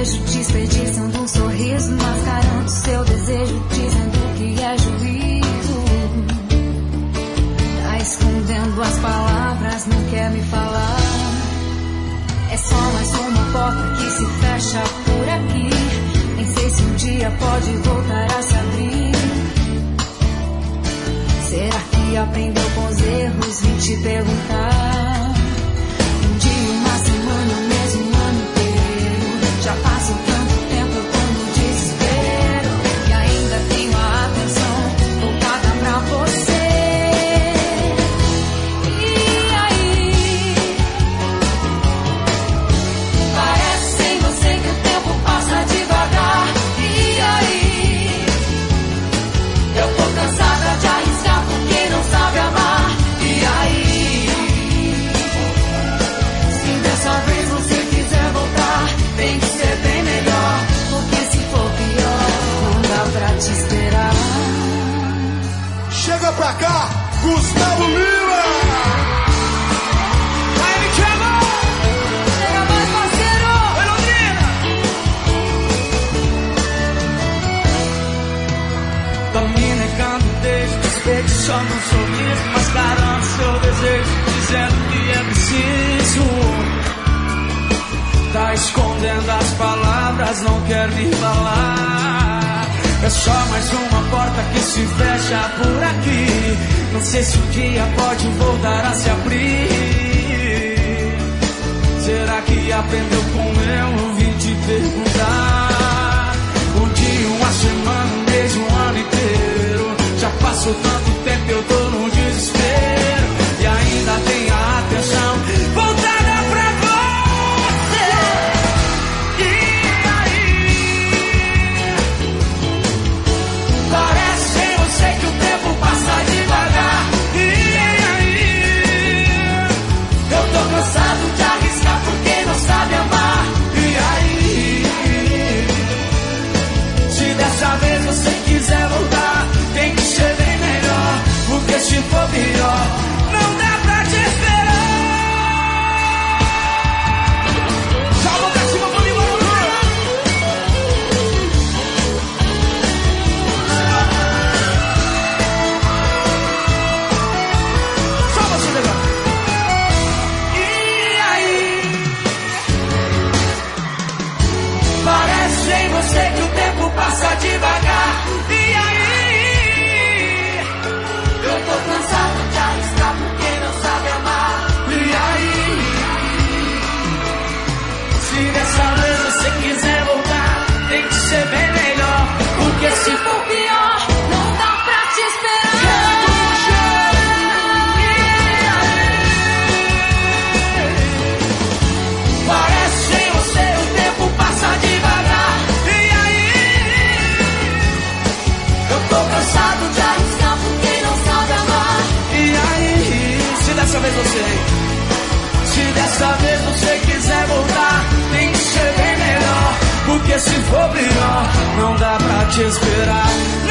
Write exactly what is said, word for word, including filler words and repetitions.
vejo desperdiçando um sorriso, mascarando seu desejo, dizendo que é juízo. Tá escondendo as palavras, não quer me falar. É só mais uma porta que se fecha por aqui. Nem sei se um dia pode voltar a se abrir. Será que aprendeu com os erros? Vim te perguntar. Um dia, uma semana, um mês, um ano inteiro. Já passou tanto tempo, eu tô no desespero. E ainda tenho a atenção voltada pra você. E aí? Parece sem você que o tempo passa devagar. E aí? Eu tô cansada de arriscar por quem não sabe amar. E aí? Se dessa vez você quiser voltar, tem que ser bem melhor. Porque se for pior, não dá pra te esperar. Chega pra cá, Gustavo Lima! Aí me chama! Chega mais, parceiro! Oi, Londrina! Tá me negando desde desperdiçando um sorriso, mascarando seu desejo, dizendo que é preciso. Tá escondendo as palavras, não quer me falar. É só mais uma porta que se fecha por aqui. Não sei se um dia pode voltar a se abrir. Será que aprendeu com eu? Vim te perguntar. Um dia, uma semana, um mês, um ano inteiro. Já passou tanto tempo, eu tô no desespero. E ainda tem a atenção voltada pra você. E aí? Parece sem você que o tempo passa devagar. E aí? Eu tô cansado de arriscar por quem não sabe amar. E aí? Se dessa vez você quiser voltar, tem que ser bem melhor. Porque se for pior, não dá pra te esperar. Salva pra cima comigo, Londrina! Só você levar. E aí? Parece em você que o tempo passa devagar. E aí? Eu tô cansado de arriscar por quem não sabe amar. E aí? Se dessa vez você quiser voltar, tem que ser bem melhor. Porque se for pior, Não dá pra te esperar. parece em você o tempo passa devagar. E aí? Eu tô cansado de arriscar por quem não sabe amar. E aí? Se dessa vez você, se dessa vez você quiser voltar, tem que ser bem melhor. Porque se for pior, não dá pra te esperar.